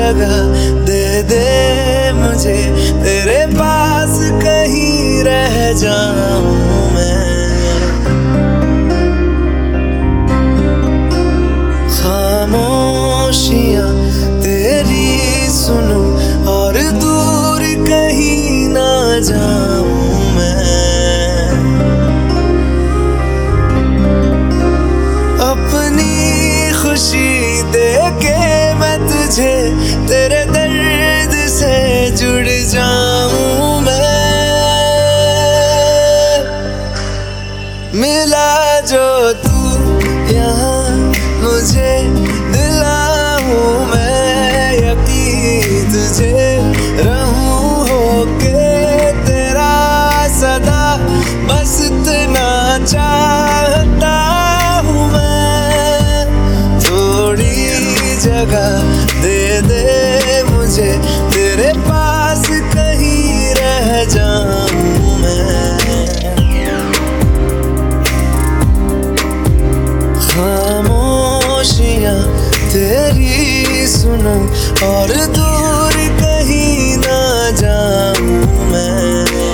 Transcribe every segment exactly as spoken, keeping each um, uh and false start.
जगह दे दे मुझे, तेरे पास कहीं रह जाऊं मैं। खामोशियां तेरी सुनूं और दूर कहीं ना जाऊं मैं। अपनी खुशी दे के मैं तुझे, तेरे दर्द से जुड़ जाऊं मैं। मिला जो तू यहाँ मुझे, दिलाऊं मैं यकीन तुझे, रहूं होके तेरा सदा, बस इतना चाहता हूँ मैं। थोड़ी जगह दे दे मुझे, तेरे पास कहीं रह जाऊं मैं। खामोशियां तेरी सुनूं और दूर कहीं ना जाऊं मैं।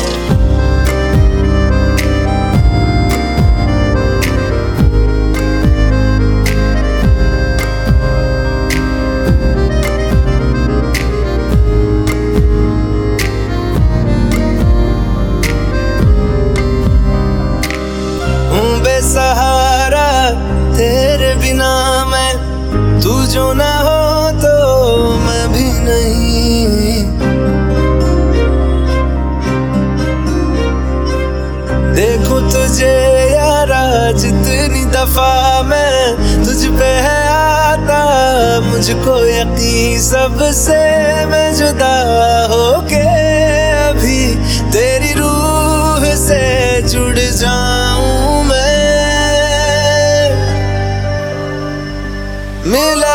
बेसहारा तेरे बिना मैं, तू जो ना हो तो मैं भी नहीं। देखूं तुझे यारा जितनी दफा मैं, तुझ पे है आता मुझको यकीन, सबसे मैं जुदा होके अभी तेरी रूह से जुड़ जाऊं मैं। मिला